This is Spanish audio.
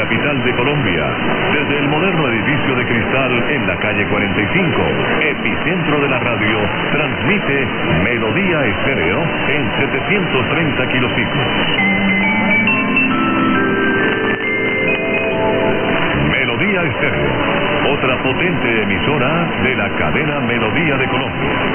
capital de Colombia. Desde el moderno edificio de cristal en la calle 45, epicentro de la radio, transmite Melodía Estéreo en 730 kilociclos. Melodía Estéreo, otra potente emisora de la cadena Melodía de Colombia.